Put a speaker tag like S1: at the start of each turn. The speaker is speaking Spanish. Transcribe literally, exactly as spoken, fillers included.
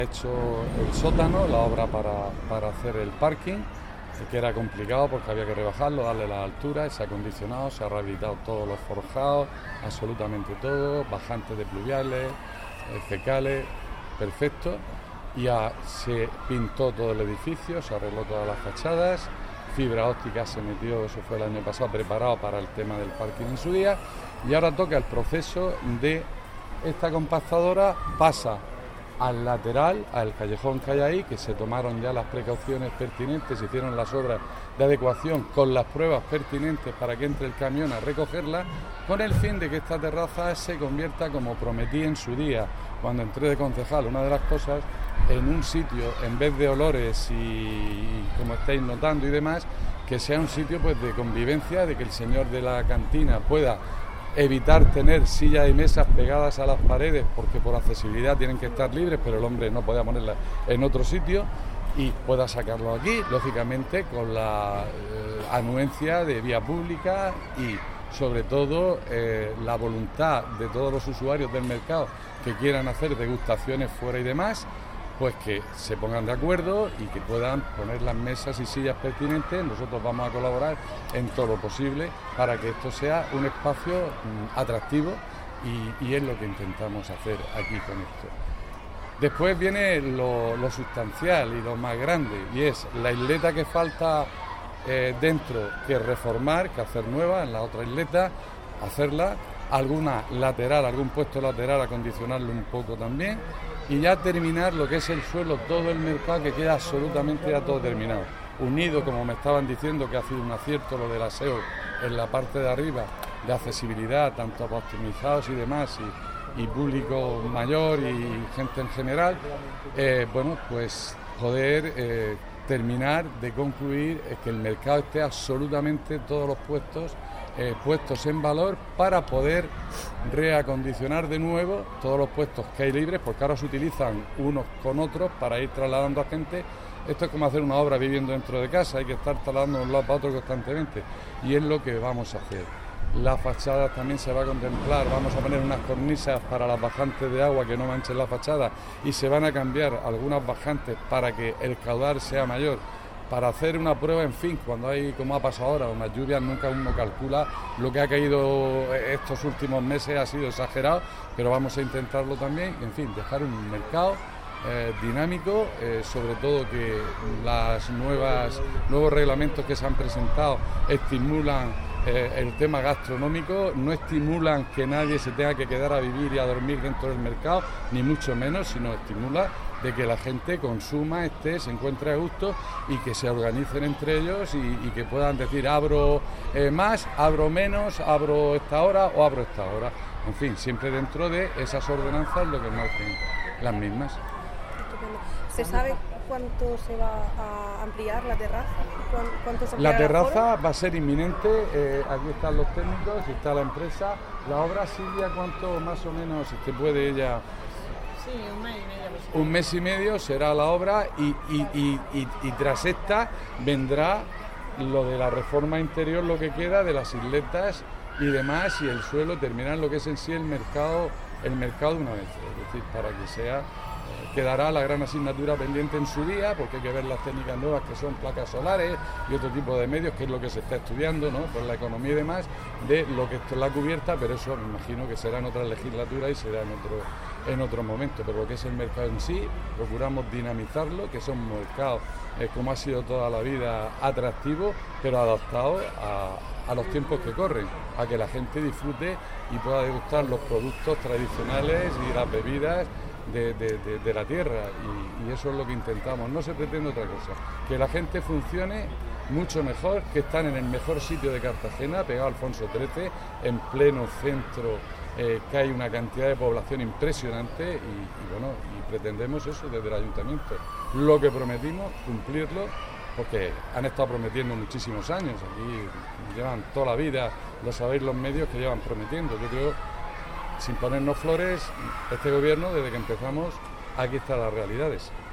S1: hecho el sótano, la obra para, para hacer el parking, que era complicado porque había que rebajarlo, darle la altura, se ha acondicionado, se ha rehabilitado todos los forjados, absolutamente todo, bajantes de pluviales, eh, fecales, perfecto. Ya se pintó todo el edificio, se arregló todas las fachadas, fibra óptica se metió, eso fue el año pasado, preparado para el tema del parking en su día, y ahora toca el proceso de esta compactadora, pasa al lateral, al callejón que hay ahí, que se tomaron ya las precauciones pertinentes, se hicieron las obras de adecuación con las pruebas pertinentes para que entre el camión a recogerla, con el fin de que esta terraza se convierta, como prometí en su día, cuando entré de concejal, una de las cosas, en un sitio, en vez de olores y, como estáis notando y demás, que sea un sitio pues de convivencia, de que el señor de la cantina pueda evitar tener sillas y mesas pegadas a las paredes, porque por accesibilidad tienen que estar libres, pero el hombre no podía ponerlas en otro sitio, y pueda sacarlo aquí, lógicamente con la eh, anuencia de vía pública y sobre todo eh, la voluntad de todos los usuarios del mercado que quieran hacer degustaciones fuera y demás, pues que se pongan de acuerdo y que puedan poner las mesas y sillas pertinentes. Nosotros vamos a colaborar en todo lo posible para que esto sea un espacio mm, atractivo y, y es lo que intentamos hacer aquí con esto. Después viene lo, lo sustancial y lo más grande, y es la isleta que falta eh, dentro, que reformar, que hacer nueva en la otra isleta, hacerla, alguna lateral, algún puesto lateral, acondicionarlo un poco también, y ya terminar lo que es el suelo, todo el mercado, que queda absolutamente ya todo terminado. Unido, como me estaban diciendo, que ha sido un acierto lo del aseo en la parte de arriba, de accesibilidad, tanto para optimizados y demás, y, y público mayor y gente en general, eh, bueno, pues poder eh, terminar de concluir eh, que el mercado esté absolutamente todos los puestos Eh, puestos en valor para poder reacondicionar de nuevo todos los puestos que hay libres, porque ahora se utilizan unos con otros para ir trasladando a gente. Esto es como hacer una obra viviendo dentro de casa, hay que estar trasladando de un lado para otro constantemente, y es lo que vamos a hacer. Las fachadas también se va a contemplar, vamos a poner unas cornisas para las bajantes de agua que no manchen la fachada, y se van a cambiar algunas bajantes para que el caudal sea mayor, para hacer una prueba, en fin, cuando hay, como ha pasado ahora, unas lluvias, nunca uno calcula lo que ha caído estos últimos meses, ha sido exagerado, pero vamos a intentarlo también, en fin, dejar un mercado eh, dinámico, eh, sobre todo que las nuevas nuevos reglamentos que se han presentado estimulan eh, el tema gastronómico, no estimulan que nadie se tenga que quedar a vivir y a dormir dentro del mercado, ni mucho menos, sino estimula de que la gente consuma, esté, se encuentre a gusto y que se organicen entre ellos y, y que puedan decir abro eh, más, abro menos, abro esta hora o abro esta hora. En fin, siempre dentro de esas ordenanzas lo que marquen las mismas.
S2: Estupendo. ¿Se sabe cuánto se va a ampliar la terraza? ¿Cuánto se
S1: La terraza va a ser inminente, eh, aquí están los técnicos, está la empresa. La obra, Silvia, ¿cuánto más o menos se puede ella...?
S3: Sí, un mes y medio.
S1: Un mes y medio será la obra y, y, y, y, y tras esta vendrá lo de la reforma interior, lo que queda de las isletas y demás, y el suelo, terminar lo que es en sí el mercado, el mercado de una vez, es decir, para que sea, eh, quedará la gran asignatura pendiente en su día, porque hay que ver las técnicas nuevas que son placas solares y otro tipo de medios, que es lo que se está estudiando, ¿no?, por la economía y demás, de lo que esto es la cubierta, pero eso me imagino que será en otra legislatura y será en otro en otro momento, pero lo que es el mercado en sí, procuramos dinamizarlo, que son mercados, eh, como ha sido toda la vida, atractivo, pero adaptado a, a los tiempos que corren, a que la gente disfrute y pueda degustar los productos tradicionales y las bebidas de, de, de, de la tierra, y, y eso es lo que intentamos. No se pretende otra cosa, que la gente funcione mucho mejor, que están en el mejor sitio de Cartagena, pegado a Alfonso trece, en pleno centro, eh, que hay una cantidad de población impresionante, y, y bueno, y pretendemos eso desde el ayuntamiento, lo que prometimos, cumplirlo, porque han estado prometiendo muchísimos años, aquí llevan toda la vida, lo sabéis los medios, que llevan prometiendo. Yo creo, sin ponernos flores, este gobierno, desde que empezamos, aquí están las realidades.